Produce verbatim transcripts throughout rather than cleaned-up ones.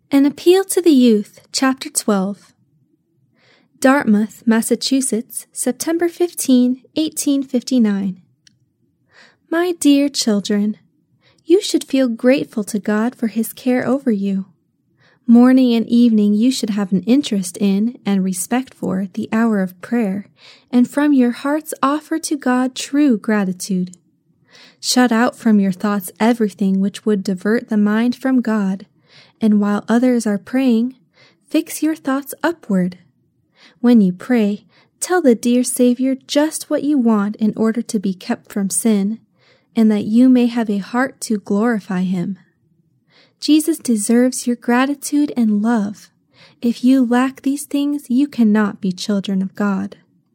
An Appeal to the Youth, Chapter twelve. Dartmouth, Massachusetts, September fifteenth, eighteen fifty-nine. My dear children, you should feel grateful to God for His care over you. Morning and evening you should have an interest in and respect for the hour of prayer, and from your hearts offer to God true gratitude. Shut out from your thoughts everything which would divert the mind from God, and while others are praying, fix your thoughts upward. When you pray, tell the dear Savior just what you want in order to be kept from sin, and that you may have a heart to glorify Him. Jesus deserves your gratitude and love. If you lack these things, you cannot be children of God.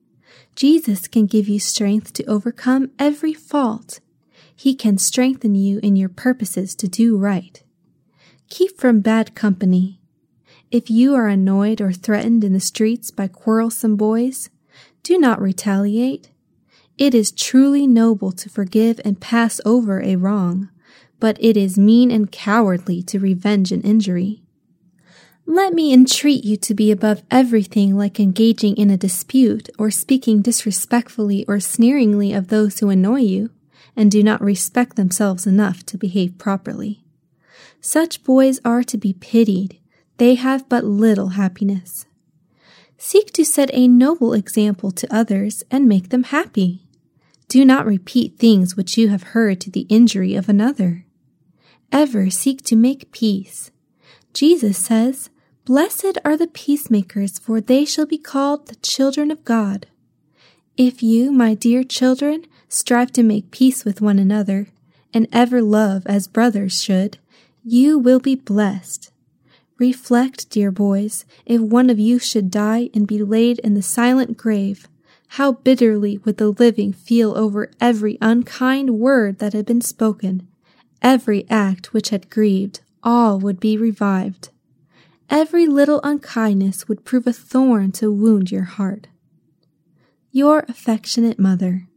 Jesus can give you strength to overcome every fault. He can strengthen you in your purposes to do right. Keep from bad company. If you are annoyed or threatened in the streets by quarrelsome boys, do not retaliate. It is truly noble to forgive and pass over a wrong, but it is mean and cowardly to revenge an injury. Let me entreat you to be above everything like engaging in a dispute or speaking disrespectfully or sneeringly of those who annoy you and do not respect themselves enough to behave properly. Such boys are to be pitied. They have but little happiness. Seek to set a noble example to others and make them happy. Do not repeat things which you have heard to the injury of another. Ever seek to make peace. Jesus says, "Blessed are the peacemakers, for they shall be called the children of God." If you, my dear children, strive to make peace with one another, and ever love as brothers should, you will be blessed. Reflect, dear boys, if one of you should die and be laid in the silent grave, how bitterly would the living feel over every unkind word that had been spoken, every act which had grieved, all would be revived. Every little unkindness would prove a thorn to wound your heart. Your affectionate mother.